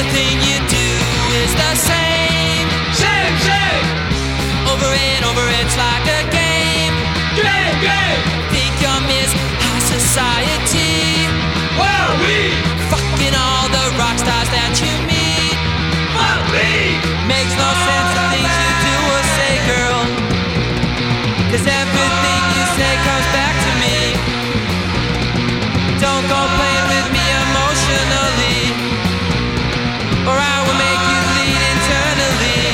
Everything you do is the same. Same, same. Over and over, it's like a game. Game, game. Think you're Miss High Society. Well, we Fucking all the rock stars that you meet. fuck me. Makes no sense the things you do or say, girl. 'Cause everything you say comes back to me. Don't go playing with me emotionally, or I will make you bleed internally.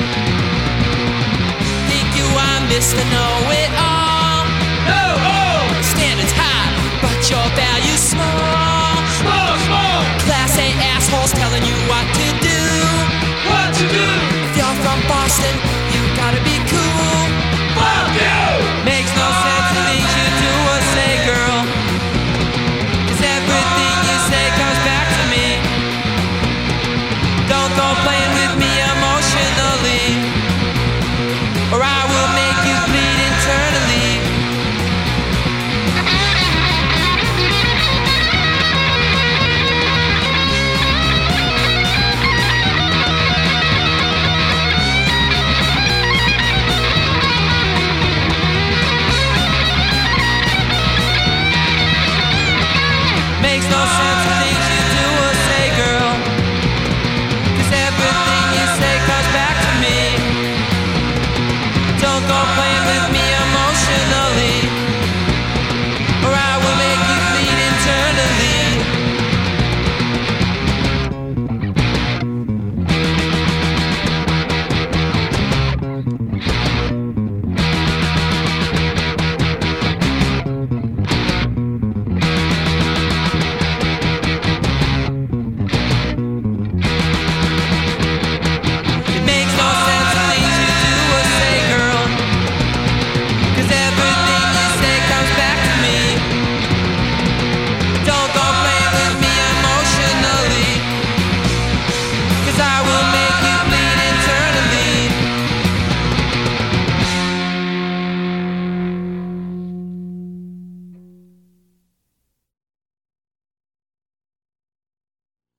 Think you are Mr. Know-It-All. No, oh, Standards high, but your value's small. small, small. Class A assholes telling you what to do. What to do? If you're from Boston, you gotta be cool. Fuck you. Makes no sense the things you do or say, girl. 'Cause everything you say comes back to me. Don't go playing with me emotionally, or I will make you bleed internally. Makes no sense.